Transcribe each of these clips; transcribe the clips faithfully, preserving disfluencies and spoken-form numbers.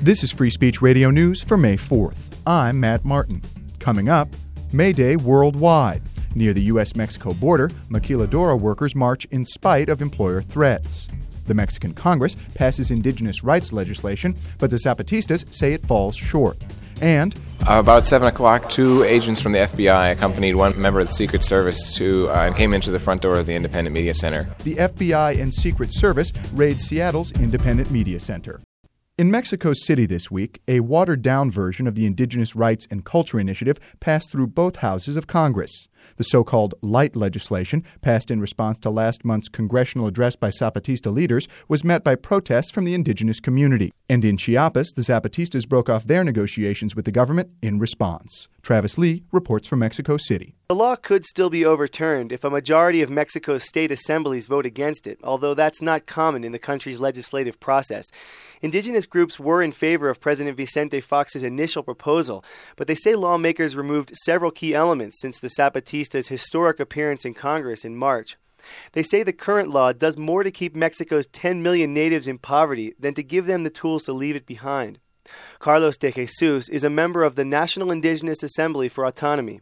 This is Free Speech Radio News for May fourth. I'm Matt Martin. Coming up, May Day worldwide. Near the U S Mexico border, maquiladora workers march in spite of employer threats. The Mexican Congress passes indigenous rights legislation, but the Zapatistas say it falls short. And Uh, about seven o'clock, two agents from the F B I accompanied one member of the Secret Service to uh, and came into the front door of the Independent Media Center. The F B I and Secret Service raid Seattle's Independent Media Center. In Mexico City this week, a watered-down version of the Indigenous Rights and Culture Initiative passed through both houses of Congress. The so-called light legislation, passed in response to last month's congressional address by Zapatista leaders, was met by protests from the indigenous community. And in Chiapas, the Zapatistas broke off their negotiations with the government in response. Travis Lee reports from Mexico City. The law could still be overturned if a majority of Mexico's state assemblies vote against it, although that's not common in the country's legislative process. Indigenous groups were in favor of President Vicente Fox's initial proposal, but they say lawmakers removed several key elements since the Zapatistas' historic appearance in Congress in March. They say the current law does more to keep Mexico's ten million natives in poverty than to give them the tools to leave it behind. Carlos de Jesus is a member of the National Indigenous Assembly for Autonomy.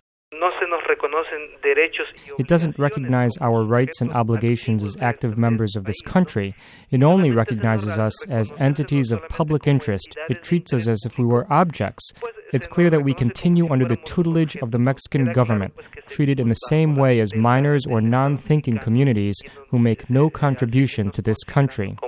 It doesn't recognize our rights and obligations as active members of this country. It only recognizes us as entities of public interest. It treats us as if we were objects. It's clear that we continue under the tutelage of the Mexican government, treated in the same way as minors or non-thinking communities who make no contribution to this country.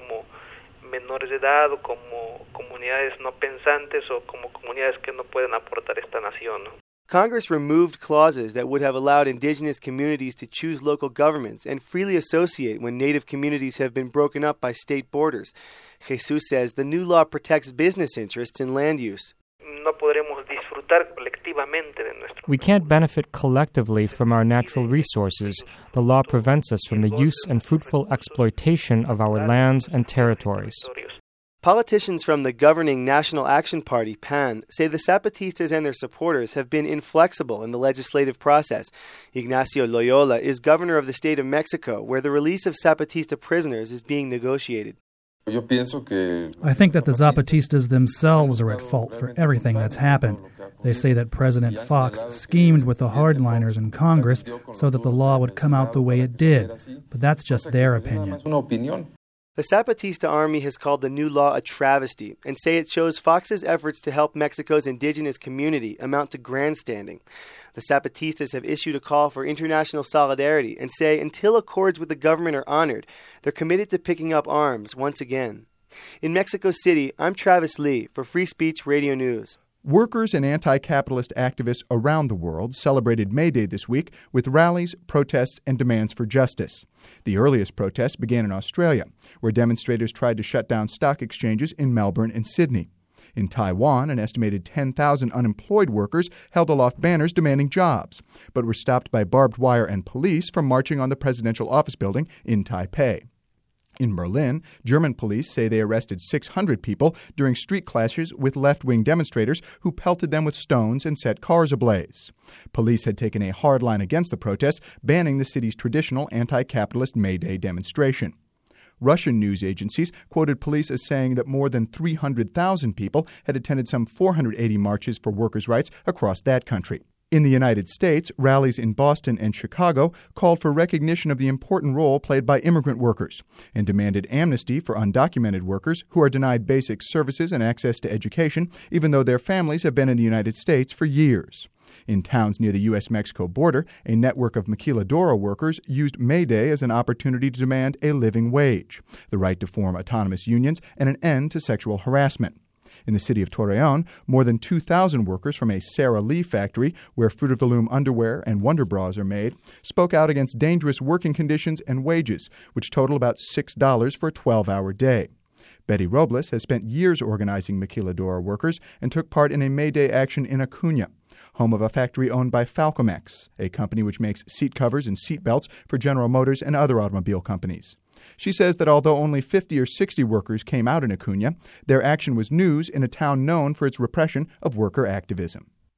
Congress removed clauses that would have allowed indigenous communities to choose local governments and freely associate when native communities have been broken up by state borders. Jesus says the new law protects business interests in land use. We can't benefit collectively from our natural resources. The law prevents us from the use and fruitful exploitation of our lands and territories. Politicians from the governing National Action Party, P A N, say the Zapatistas and their supporters have been inflexible in the legislative process. Ignacio Loyola is governor of the state of Mexico, where the release of Zapatista prisoners is being negotiated. I think that the Zapatistas themselves are at fault for everything that's happened. They say that President Fox schemed with the hardliners in Congress so that the law would come out the way it did, but that's just their opinion. The Zapatista army has called the new law a travesty and say it shows Fox's efforts to help Mexico's indigenous community amount to grandstanding. The Zapatistas have issued a call for international solidarity and say until accords with the government are honored, they're committed to picking up arms once again. In Mexico City, I'm Travis Lee for Free Speech Radio News. Workers and anti-capitalist activists around the world celebrated May Day this week with rallies, protests, and demands for justice. The earliest protests began in Australia, where demonstrators tried to shut down stock exchanges in Melbourne and Sydney. In Taiwan, an estimated ten thousand unemployed workers held aloft banners demanding jobs, but were stopped by barbed wire and police from marching on the presidential office building in Taipei. In Berlin, German police say they arrested six hundred people during street clashes with left-wing demonstrators who pelted them with stones and set cars ablaze. Police had taken a hard line against the protests, banning the city's traditional anti-capitalist May Day demonstration. Russian news agencies quoted police as saying that more than three hundred thousand people had attended some four hundred eighty marches for workers' rights across that country. In the United States, rallies in Boston and Chicago called for recognition of the important role played by immigrant workers and demanded amnesty for undocumented workers who are denied basic services and access to education, even though their families have been in the United States for years. In towns near the U S Mexico border, a network of maquiladora workers used May Day as an opportunity to demand a living wage, the right to form autonomous unions, and an end to sexual harassment. In the city of Torreon, more than two thousand workers from a Sara Lee factory, where Fruit of the Loom underwear and Wonder Bras are made, spoke out against dangerous working conditions and wages, which total about six dollars for a twelve-hour day. Betty Robles has spent years organizing maquiladora workers and took part in a May Day action in Acuña, home of a factory owned by Falcomex, a company which makes seat covers and seat belts for General Motors and other automobile companies. She says that although only fifty or sixty workers came out in Acuña, their action was news in a town known for its repression of worker activism.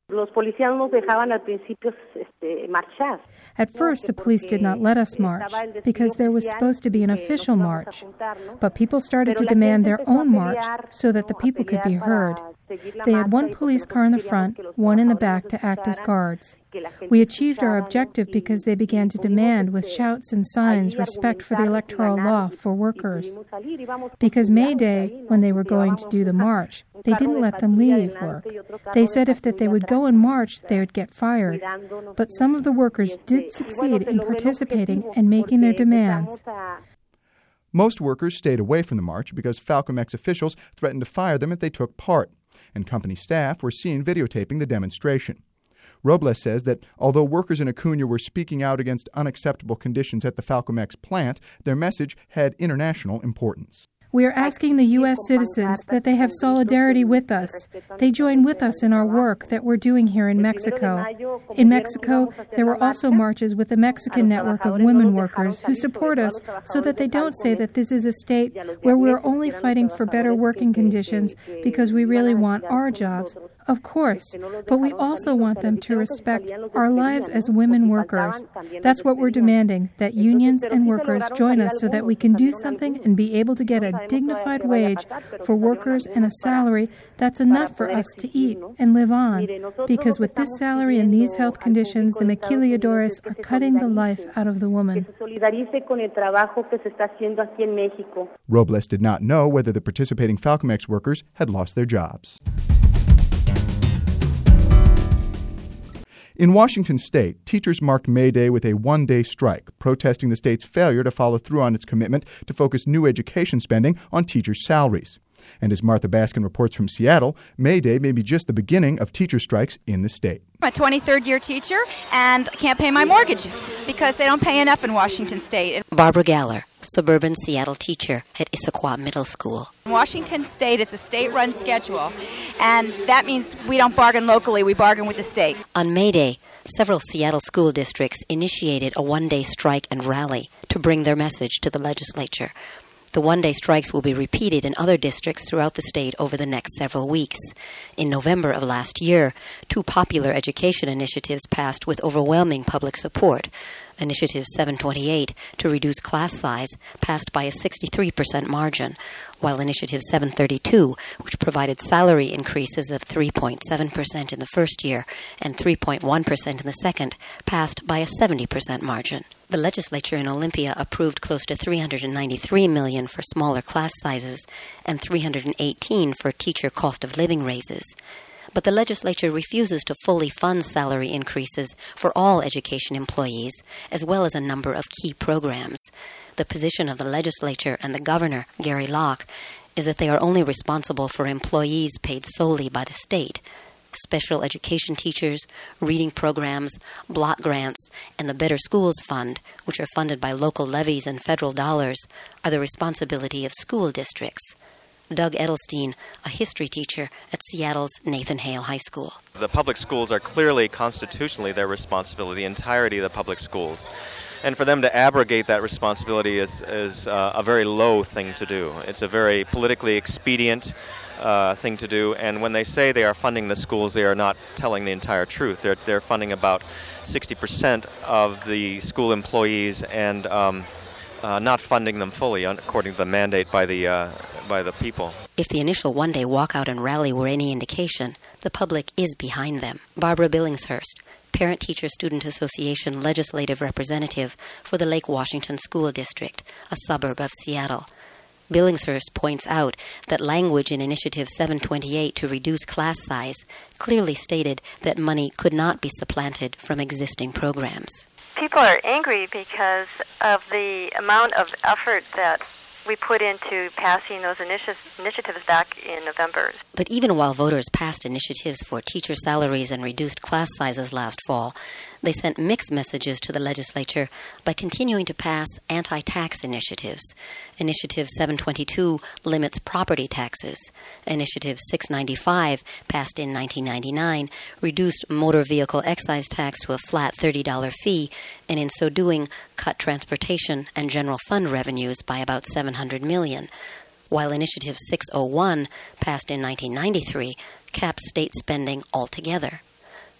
At first, the police did not let us march because there was supposed to be an official march. But people started to demand their own march so that the people could be heard. They had one police car in the front, one in the back to act as guards. We achieved our objective because they began to demand with shouts and signs respect for the electoral law for workers. Because May Day, when they were going to do the march, they didn't let them leave work. They said if that they would go and march, they would get fired. But some of the workers did succeed in participating and making their demands. Most workers stayed away from the march because Falcomex officials threatened to fire them if they took part, and company staff were seen videotaping the demonstration. Robles says that although workers in Acuña were speaking out against unacceptable conditions at the Falcomex plant, their message had international importance. We are asking the U S citizens that they have solidarity with us. They join with us in our work that we're doing here in Mexico. In Mexico, there were also marches with the Mexican network of women workers who support us so that they don't say that this is a state where we're only fighting for better working conditions because we really want our jobs. Of course, but we also want them to respect our lives as women workers. That's what we're demanding, that unions and workers join us so that we can do something and be able to get a dignified wage for workers and a salary that's enough for us to eat and live on. Because with this salary and these health conditions, the maquiladores are cutting the life out of the woman. Robles did not know whether the participating Falcomex workers had lost their jobs. In Washington state, teachers marked May Day with a one-day strike, protesting the state's failure to follow through on its commitment to focus new education spending on teachers' salaries. And as Martha Baskin reports from Seattle, May Day may be just the beginning of teacher strikes in the state. I'm a twenty-third year teacher and can't pay my mortgage because they don't pay enough in Washington state. Barbara Galler, suburban Seattle teacher at Issaquah Middle School. In Washington state, it's a state-run schedule, and that means we don't bargain locally, we bargain with the state. On May Day, several Seattle school districts initiated a one-day strike and rally to bring their message to the legislature. The one-day strikes will be repeated in other districts throughout the state over the next several weeks. In November of last year, two popular education initiatives passed with overwhelming public support. Initiative seven twenty-eight, to reduce class size, passed by a sixty-three percent margin, while Initiative seven thirty-two, which provided salary increases of three point seven percent in the first year and three point one percent in the second, passed by a seventy percent margin. The legislature in Olympia approved close to three hundred ninety-three million dollars for smaller class sizes and three hundred eighteen for teacher cost of living raises. But the legislature refuses to fully fund salary increases for all education employees, as well as a number of key programs. The position of the legislature and the governor, Gary Locke, is that they are only responsible for employees paid solely by the state. Special education teachers, reading programs, block grants, and the Better Schools Fund, which are funded by local levies and federal dollars, are the responsibility of school districts. Doug Edelstein, a history teacher at Seattle's Nathan Hale High School. The public schools are clearly constitutionally their responsibility, the entirety of the public schools. And for them to abrogate that responsibility is, is uh, a very low thing to do. It's a very politically expedient uh, thing to do. And when they say they are funding the schools, they are not telling the entire truth. They're, they're funding about sixty percent of the school employees and um, uh, not funding them fully, according to the mandate by the uh, by the people. If the initial one-day walkout and rally were any indication, the public is behind them. Barbara Billingshurst, Parent-Teacher-Student Association legislative representative for the Lake Washington School District, a suburb of Seattle. Billingshurst points out that language in Initiative seven twenty-eight to reduce class size clearly stated that money could not be supplanted from existing programs. People are angry because of the amount of effort that we put into passing those initi- initiatives back in November. But even while voters passed initiatives for teacher salaries and reduced class sizes last fall, they sent mixed messages to the legislature by continuing to pass anti-tax initiatives. Initiative seven twenty-two limits property taxes. Initiative six ninety-five, passed in nineteen ninety-nine, reduced motor vehicle excise tax to a flat thirty dollars fee, and in so doing, cut transportation and general fund revenues by about seven hundred million dollars. While Initiative six oh one, passed in nineteen ninety-three, caps state spending altogether.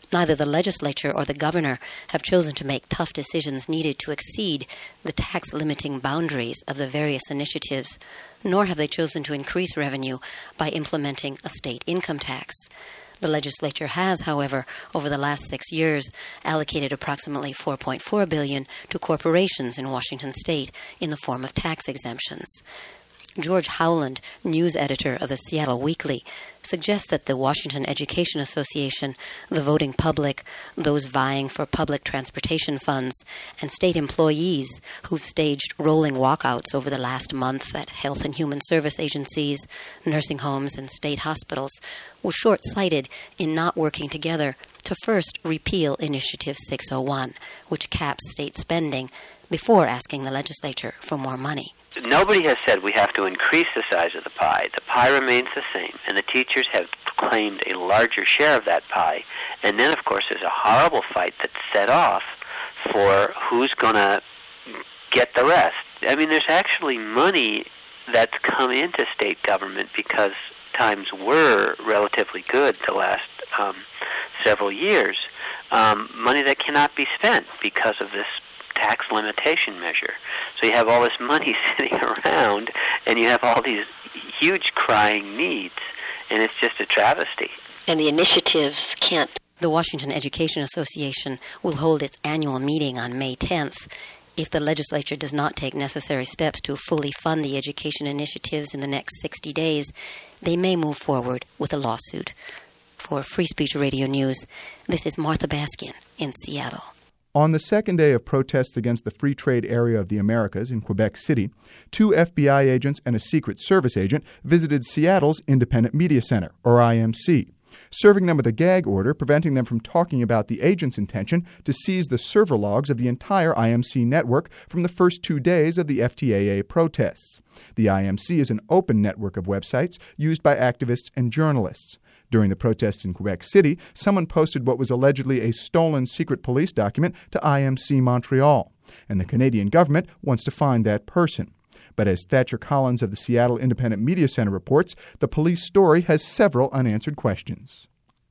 Neither the legislature or the governor have chosen to make tough decisions needed to exceed the tax-limiting boundaries of the various initiatives, nor have they chosen to increase revenue by implementing a state income tax. The legislature has, however, over the last six years, allocated approximately four point four billion dollars to corporations in Washington state in the form of tax exemptions. George Howland, news editor of the Seattle Weekly, suggests that the Washington Education Association, the voting public, those vying for public transportation funds, and state employees who've staged rolling walkouts over the last month at health and human service agencies, nursing homes, and state hospitals were short-sighted in not working together to first repeal Initiative six oh one, which caps state spending, before asking the legislature for more money. Nobody has said we have to increase the size of the pie. The pie remains the same, and the teachers have claimed a larger share of that pie. And then, of course, there's a horrible fight that's set off for who's going to get the rest. I mean, there's actually money that's come into state government because times were relatively good the last um, several years. Um, money that cannot be spent because of this tax limitation measure. So you have all this money sitting around, and you have all these huge crying needs, and it's just a travesty. And the initiatives can't. The Washington Education Association will hold its annual meeting on May tenth. If the legislature does not take necessary steps to fully fund the education initiatives in the next sixty days, they may move forward with a lawsuit. For Free Speech Radio News, this is Martha Baskin in Seattle. On the second day of protests against the free trade area of the Americas in Quebec City, two F B I agents and a Secret Service agent visited Seattle's Independent Media Center, or I M C, serving them with a gag order preventing them from talking about the agent's intention to seize the server logs of the entire I M C network from the first two days of the F T A A protests. The I M C is an open network of websites used by activists and journalists. During the protests in Quebec City, someone posted what was allegedly a stolen secret police document to I M C Montreal, and the Canadian government wants to find that person. But as Thatcher Collins of the Seattle Independent Media Center reports, the police story has several unanswered questions.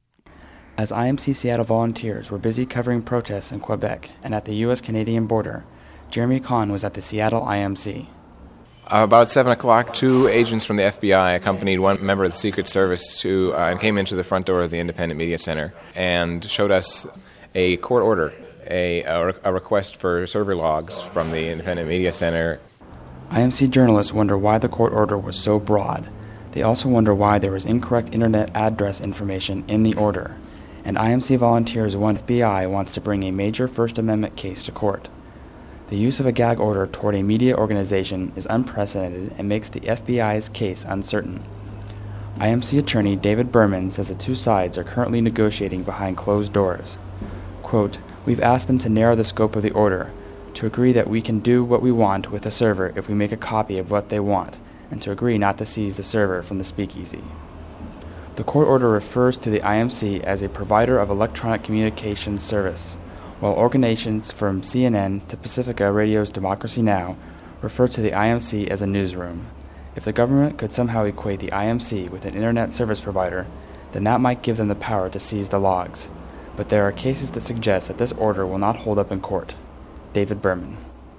As I M C Seattle volunteers were busy covering protests in Quebec and at the U S Canadian border, Jeremy Kahn was at the Seattle I M C. Uh, about seven o'clock, two agents from the F B I accompanied one member of the Secret Service to, uh, and came into the front door of the Independent Media Center and showed us a court order, a, a, a request for server logs from the Independent Media Center. I M C journalists wonder why the court order was so broad. They also wonder why there was incorrect internet address information in the order. And I M C volunteers one F B I wants to bring a major First Amendment case to court. The use of a gag order toward a media organization is unprecedented and makes the F B I's case uncertain. I M C attorney David Berman says the two sides are currently negotiating behind closed doors. Quote, "We've asked them to narrow the scope of the order, to agree that we can do what we want with the server if we make a copy of what they want, and to agree not to seize the server from the speakeasy." The court order refers to the I M C as a provider of electronic communications service, while organizations from C N N to Pacifica Radio's Democracy Now! Refer to the I M C as a newsroom. If the government could somehow equate the I M C with an internet service provider, then that might give them the power to seize the logs. But there are cases that suggest that this order will not hold up in court. David Berman.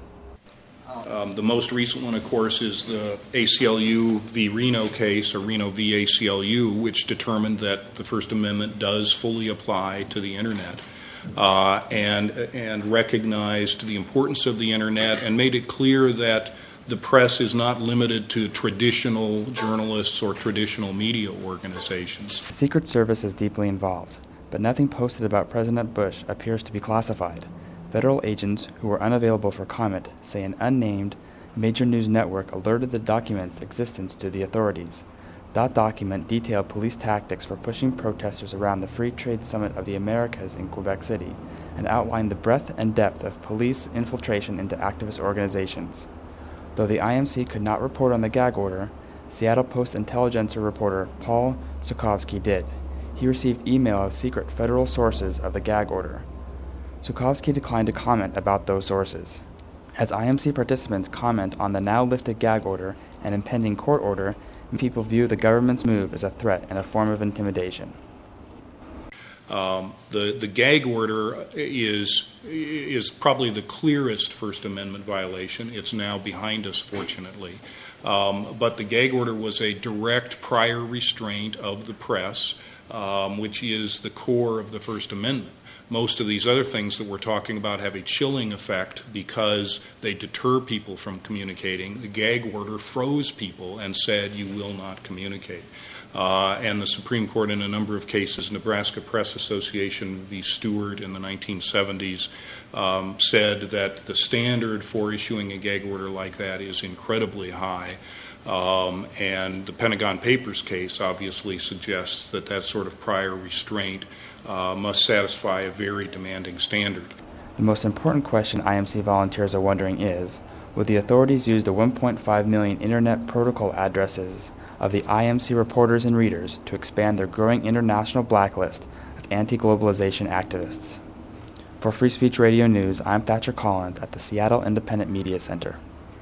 Um, the most recent one, of course, is the A C L U v. Reno case, or Reno v. A C L U, which determined that the First Amendment does fully apply to the internet. Uh, and and recognized the importance of the internet and made it clear that the press is not limited to traditional journalists or traditional media organizations. The Secret Service is deeply involved, but nothing posted about President Bush appears to be classified. Federal agents who were unavailable for comment say an unnamed major news network alerted the document's existence to the authorities. That document detailed police tactics for pushing protesters around the Free Trade Summit of the Americas in Quebec City and outlined the breadth and depth of police infiltration into activist organizations. Though the I M C could not report on the gag order, Seattle Post-Intelligencer reporter Paul Sukovsky did. He received email of secret federal sources of the gag order. Sukovsky declined to comment about those sources. As I M C participants comment on the now lifted gag order and impending court order, people view the government's move as a threat and a form of intimidation. Um, the, the gag order is, is probably the clearest First Amendment violation. It's now behind us, fortunately. Um, but the gag order was a direct prior restraint of the press, um, which is the core of the First Amendment. Most of these other things that we're talking about have a chilling effect because they deter people from communicating. The gag order froze people and said, you will not communicate. Uh, and the Supreme Court, in a number of cases, Nebraska Press Association v. Stewart in the nineteen seventies, um, said that the standard for issuing a gag order like that is incredibly high. Um, and the Pentagon Papers case obviously suggests that that sort of prior restraint uh, must satisfy a very demanding standard. The most important question I M C volunteers are wondering is, will the authorities use the one point five million Internet Protocol addresses of the I M C reporters and readers to expand their growing international blacklist of anti-globalization activists? For Free Speech Radio News, I'm Thatcher Collins at the Seattle Independent Media Center.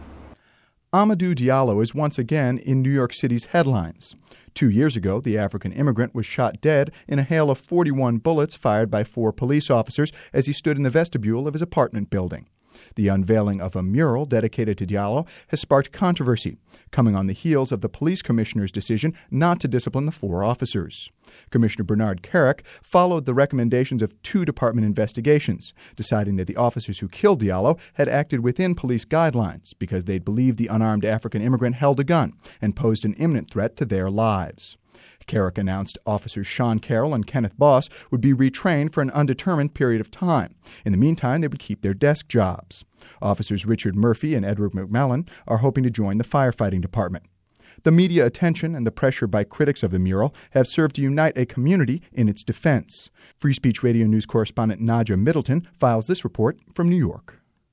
Amadou Diallo is once again in New York City's headlines. Two years ago, the African immigrant was shot dead in a hail of forty-one bullets fired by four police officers as he stood in the vestibule of his apartment building. The unveiling of a mural dedicated to Diallo has sparked controversy, coming on the heels of the police commissioner's decision not to discipline the four officers. Commissioner Bernard Kerik followed the recommendations of two department investigations, deciding that the officers who killed Diallo had acted within police guidelines because they'd believed the unarmed African immigrant held a gun and posed an imminent threat to their lives. Kerik announced officers Sean Carroll and Kenneth Boss would be retrained for an undetermined period of time. In the meantime, they would keep their desk jobs. Officers Richard Murphy and Edward McMillan are hoping to join the firefighting department. The media attention and the pressure by critics of the mural have served to unite a community in its defense. Free Speech Radio News correspondent Nadja Middleton files this report from New York.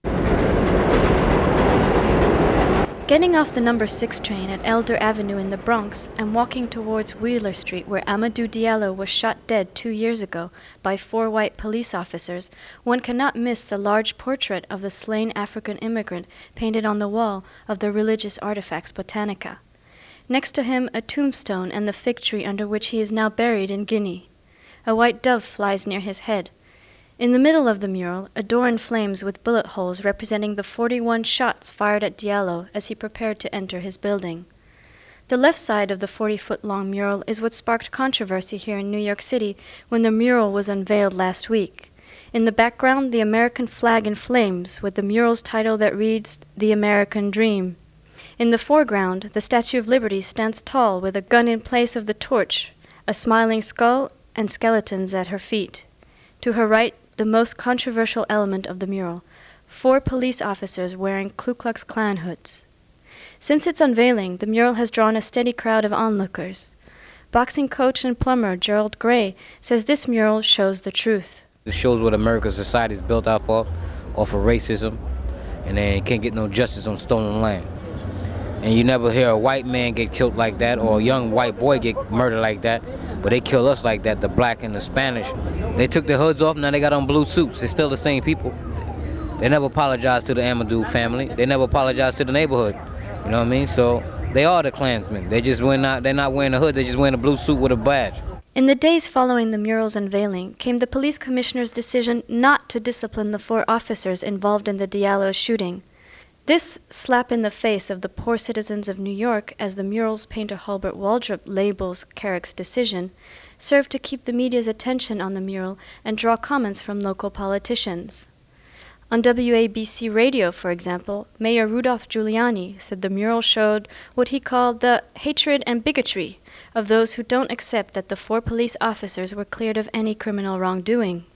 Getting off the number six train at Elder Avenue in the Bronx and walking towards Wheeler Street, where Amadou Diallo was shot dead two years ago by four white police officers, one cannot miss the large portrait of the slain African immigrant painted on the wall of the Religious Artifacts Botanica. Next to him, a tombstone and the fig tree under which he is now buried in Guinea. A white dove flies near his head. In the middle of the mural, a door in flames with bullet holes representing the forty-one shots fired at Diallo as he prepared to enter his building. The left side of the forty-foot-long mural is what sparked controversy here in New York City when the mural was unveiled last week. In the background, the American flag in flames with the mural's title that reads, "The American Dream." In the foreground, the Statue of Liberty stands tall with a gun in place of the torch, a smiling skull, and skeletons at her feet. To her right, the most controversial element of the mural, four police officers wearing Ku Klux Klan hoods. Since its unveiling, the mural has drawn a steady crowd of onlookers. Boxing coach and plumber Gerald Gray says this mural shows the truth. It shows what America's society is built off of, off of racism, and they can't get no justice on stolen land. And you never hear a white man get killed like that or a young white boy get murdered like that, but they kill us like that, the black and the Spanish. They took their hoods off, now they got on blue suits. They're still the same people. They never apologized to the Amadou family. They never apologized to the neighborhood. You know what I mean? So they are the Klansmen. They just wear not, they're not wearing a hood, they're just wearing a blue suit with a badge. In the days following the mural's unveiling came the police commissioner's decision not to discipline the four officers involved in the Diallo shooting. This slap in the face of the poor citizens of New York, as the mural's painter Hulbert Waldrop labels Kerik's decision, served to keep the media's attention on the mural and draw comments from local politicians. On W A B C Radio, for example, Mayor Rudolph Giuliani said the mural showed what he called the hatred and bigotry of those who don't accept that the four police officers were cleared of any criminal wrongdoing.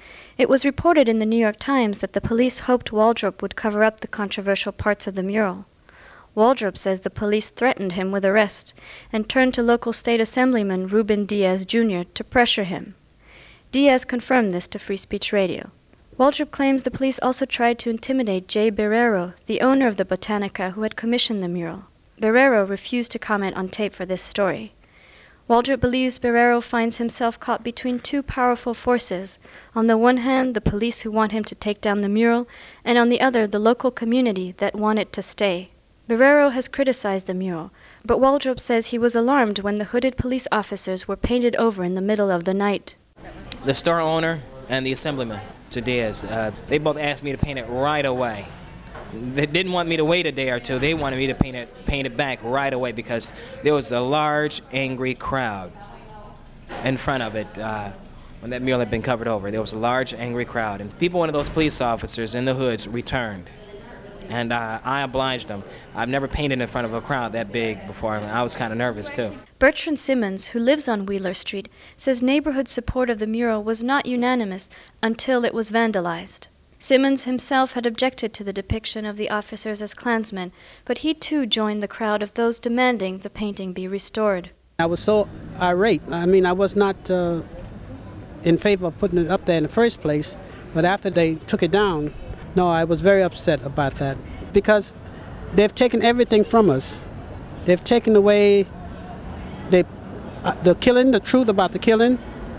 It was reported in the New York Times that the police hoped Waldrop would cover up the controversial parts of the mural. Waldrop says the police threatened him with arrest and turned to local state assemblyman Ruben Diaz Junior to pressure him. Diaz confirmed this to Free Speech Radio. Waldrop claims the police also tried to intimidate Jay Barrero, the owner of the Botanica who had commissioned the mural. Barrero refused to comment on tape for this story. Waldrop believes Barrero finds himself caught between two powerful forces. On the one hand, the police who want him to take down the mural, and on the other, the local community that want it to stay. Barrero has criticized the mural, but Waldrop says he was alarmed when the hooded police officers were painted over in the middle of the night. The store owner and the assemblyman, Diaz, uh, they both asked me to paint it right away. They didn't want me to wait a day or two. They wanted me to paint it, paint it back right away because there was a large, angry crowd in front of it uh, when that mural had been covered over. There was a large, angry crowd. And people, one of those police officers in the hoods returned. And uh, I obliged them. I've never painted in front of a crowd that big before. I was kind of nervous, too. Bertrand Simmons, who lives on Wheeler Street, says neighborhood support of the mural was not unanimous until it was vandalized. Simmons himself had objected to the depiction of the officers as Klansmen, but he too joined the crowd of those demanding the painting be restored. I was so irate. I mean, I was not uh, in favor of putting it up there in the first place, but after they took it down, no, I was very upset about that because they've taken everything from us. They've taken away they, uh, the killing, the truth about the killing,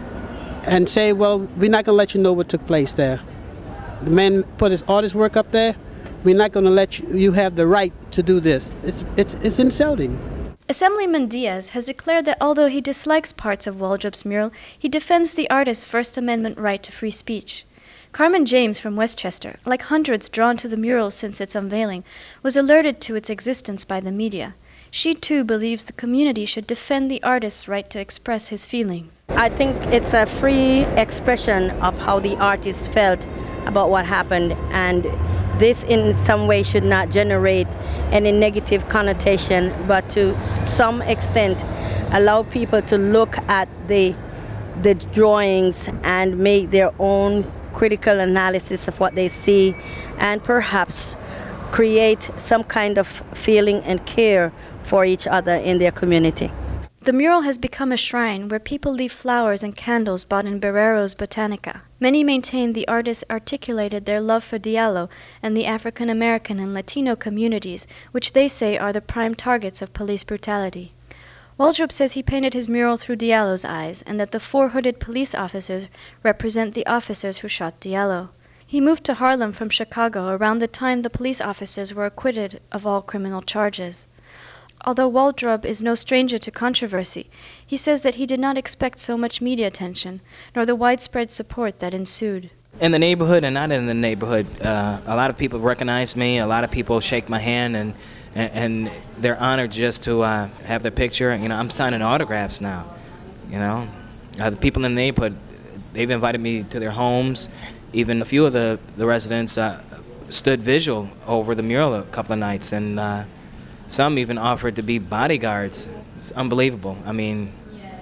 and say, well, we're not going to let you know what took place there. The man put his, all his work up there. We're not going to let you, you have the right to do this. It's, it's, it's insulting. Assemblyman Diaz has declared that although he dislikes parts of Waldrop's mural, he defends the artist's First Amendment right to free speech. Carmen James from Westchester, like hundreds drawn to the mural since its unveiling, was alerted to its existence by the media. She too believes the community should defend the artist's right to express his feelings. I think it's a free expression of how the artist felt about what happened, and this in some way should not generate any negative connotation, but to some extent allow people to look at the the drawings and make their own critical analysis of what they see, and perhaps create some kind of feeling and care for each other in their community. The mural has become a shrine where people leave flowers and candles bought in Barrero's Botanica. Many maintain the artist articulated their love for Diallo and the African American and Latino communities, which they say are the prime targets of police brutality. Waldrop says he painted his mural through Diallo's eyes, and that the four hooded police officers represent the officers who shot Diallo. He moved to Harlem from Chicago around the time the police officers were acquitted of all criminal charges. Although Waldrop is no stranger to controversy, he says that he did not expect so much media attention, nor the widespread support that ensued. In the neighborhood and not in the neighborhood, uh, a lot of people recognize me, a lot of people shake my hand, and and, and they're honored just to uh, have their picture. You know, I'm signing autographs now, you know. Uh, the people in the neighborhood, they've invited me to their homes. Even a few of the, the residents uh, stood visual over the mural a couple of nights, and uh, some even offered to be bodyguards. It's unbelievable. I mean,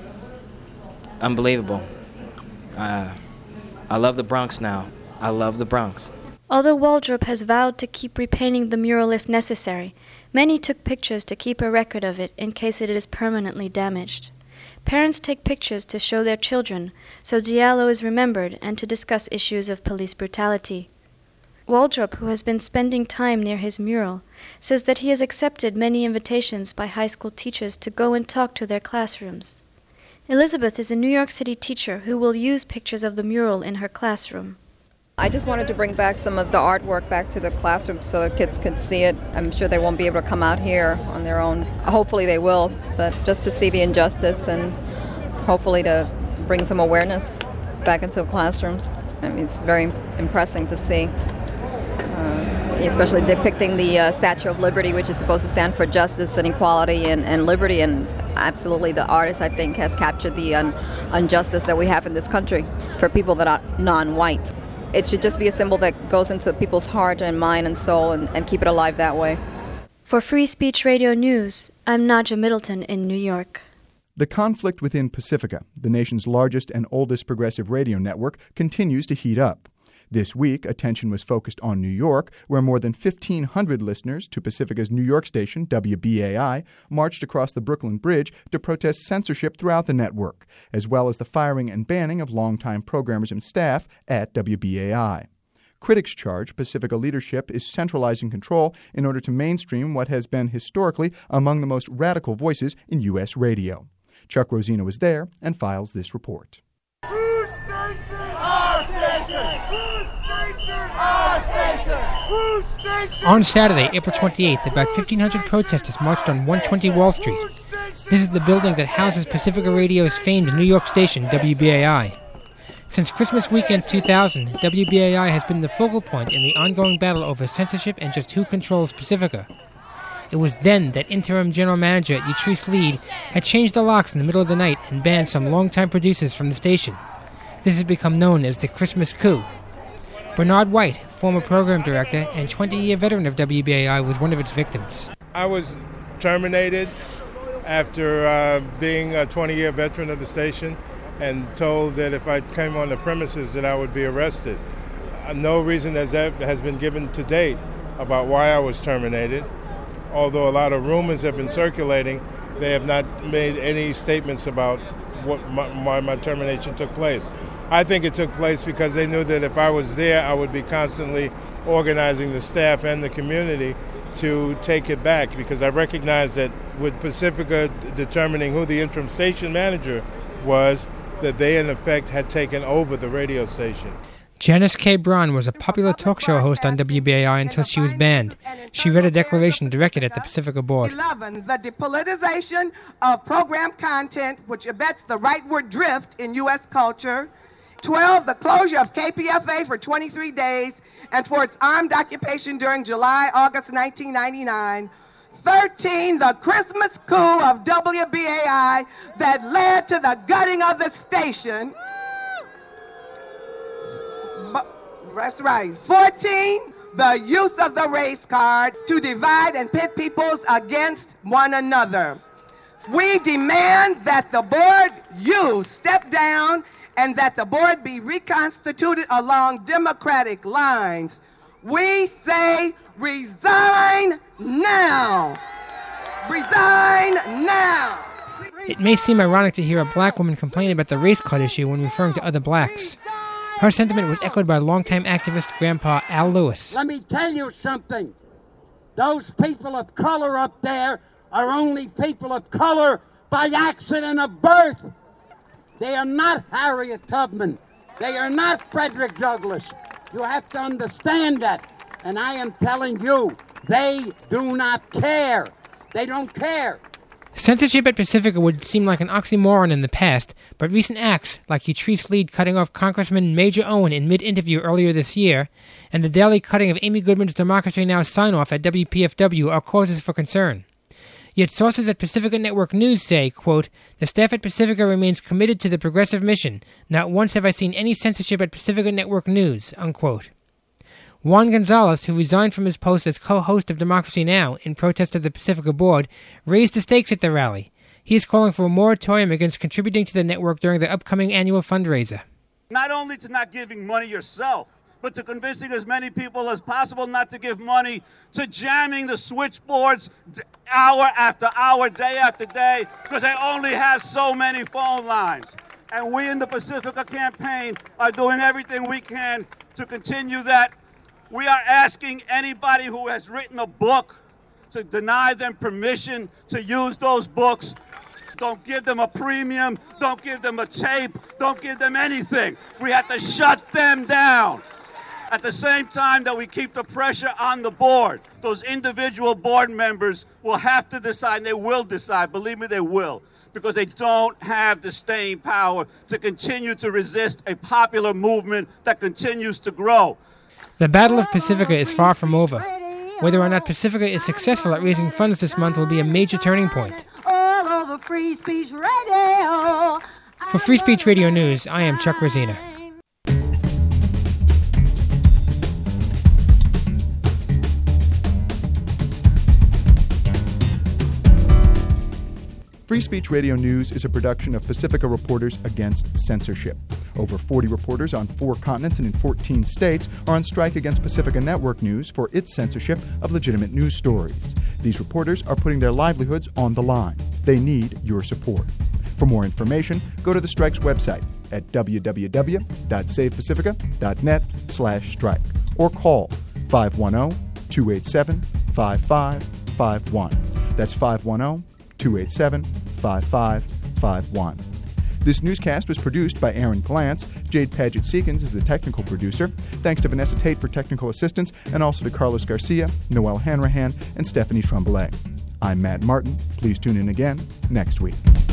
unbelievable. Uh, I love the Bronx now. I love the Bronx. Although Waldrop has vowed to keep repainting the mural if necessary, many took pictures to keep a record of it in case it is permanently damaged. Parents take pictures to show their children, so Diallo is remembered, and to discuss issues of police brutality. Waldrop, who has been spending time near his mural, says that he has accepted many invitations by high school teachers to go and talk to their classrooms. Elizabeth is a New York City teacher who will use pictures of the mural in her classroom. I just wanted to bring back some of the artwork back to the classroom so the kids could see it. I'm sure they won't be able to come out here on their own. Hopefully they will, but just to see the injustice and hopefully to bring some awareness back into the classrooms. I mean, it's very impressive to see. Uh, especially depicting the uh, Statue of Liberty, which is supposed to stand for justice and equality and, and liberty, and absolutely the artist, I think, has captured the un- injustice that we have in this country for people that are non-white. It should just be a symbol that goes into people's heart and mind and soul, and, and keep it alive that way. For Free Speech Radio News, I'm Nadja Middleton in New York. The conflict within Pacifica, the nation's largest and oldest progressive radio network, continues to heat up. This week, attention was focused on New York, where more than fifteen hundred listeners to Pacifica's New York station, W B A I, marched across the Brooklyn Bridge to protest censorship throughout the network, as well as the firing and banning of longtime programmers and staff at W B A I. Critics charge Pacifica leadership is centralizing control in order to mainstream what has been historically among the most radical voices in U S radio. Chuck Rosina was there and files this report. Whose station? Our station! Whose station? Our station! Whose station? On Saturday, April twenty-eighth, about fifteen hundred protesters marched on one twenty Wall Street. This is the building that houses Pacifica Radio's famed New York station, W B A I. Since Christmas weekend two thousand, W B A I has been the focal point in the ongoing battle over censorship and just who controls Pacifica. It was then that interim general manager Yatrice Lead had changed the locks in the middle of the night and banned some longtime producers from the station. This has become known as the Christmas coup. Bernard White, former program director and twenty-year veteran of W B A I, was one of its victims. I was terminated after uh, being a twenty-year veteran of the station and told that if I came on the premises that I would be arrested. Uh, no reason has, has been given to date about why I was terminated. Although a lot of rumors have been circulating, they have not made any statements about what my, why my termination took place. I think it took place because they knew that if I was there, I would be constantly organizing the staff and the community to take it back, because I recognize that with Pacifica determining who the interim station manager was, that they in effect had taken over the radio station. Janice K. Braun was a popular talk show host on W B A I until she was banned. She read a declaration directed at the Pacifica board. eleven. The depoliticization of program content, which abets the rightward drift in U S culture. twelve. The closure of K P F A for twenty-three days and for its armed occupation during July, August nineteen ninety-nine. thirteen. The Christmas coup of W B A I that led to the gutting of the station. That's right. fourteen. The use of the race card to divide and pit peoples against one another. We demand that the board, you, step down and that the board be reconstituted along democratic lines. We say resign now. Resign now. It may seem ironic to hear a black woman complain about the race card issue when referring to other blacks. Her sentiment was echoed by longtime activist Grandpa Al Lewis. Let me tell you something. Those people of color up there are only people of color by accident of birth. They are not Harriet Tubman. They are not Frederick Douglass. You have to understand that. And I am telling you, they do not care. They don't care. Censorship at Pacifica would seem like an oxymoron in the past, but recent acts, like Yatrice Lead cutting off Congressman Major Owen in mid-interview earlier this year, and the daily cutting of Amy Goodman's Democracy Now! Sign-off at W P F W are causes for concern. Yet sources at Pacifica Network News say, quote, "The staff at Pacifica remains committed to the progressive mission. Not once have I seen any censorship at Pacifica Network News," unquote. Juan Gonzalez, who resigned from his post as co-host of Democracy Now! In protest of the Pacifica board, raised the stakes at the rally. He is calling for a moratorium against contributing to the network during the upcoming annual fundraiser. Not only to not giving money yourself, but to convincing as many people as possible not to give money, to jamming the switchboards hour after hour, day after day, because they only have so many phone lines. And we in the Pacifica campaign are doing everything we can to continue that. We are asking anybody who has written a book to deny them permission to use those books. Don't give them a premium. Don't give them a tape. Don't give them anything. We have to shut them down. At the same time that we keep the pressure on the board, those individual board members will have to decide, and they will decide, believe me, they will, because they don't have the staying power to continue to resist a popular movement that continues to grow. The Battle of Pacifica is far from over. Whether or not Pacifica is successful at raising funds this month will be a major turning point. All over Free Speech Radio. For Free Speech Radio News, I am Chuck Rosina. Free Speech Radio News is a production of Pacifica Reporters Against Censorship. Over forty reporters on four continents and in fourteen states are on strike against Pacifica Network News for its censorship of legitimate news stories. These reporters are putting their livelihoods on the line. They need your support. For more information, go to the strike's website at w w w dot save pacifica dot net slash strike or call five one zero, two eight seven, five five five one. That's five one zero, two eight seven, five five five one. This newscast was produced by Aaron Glantz. Jade Paget-Seekins is the technical producer. Thanks to Vanessa Tate for technical assistance, and also to Carlos Garcia, Noel Hanrahan, and Stephanie Tremblay. I'm Matt Martin. Please tune in again next week.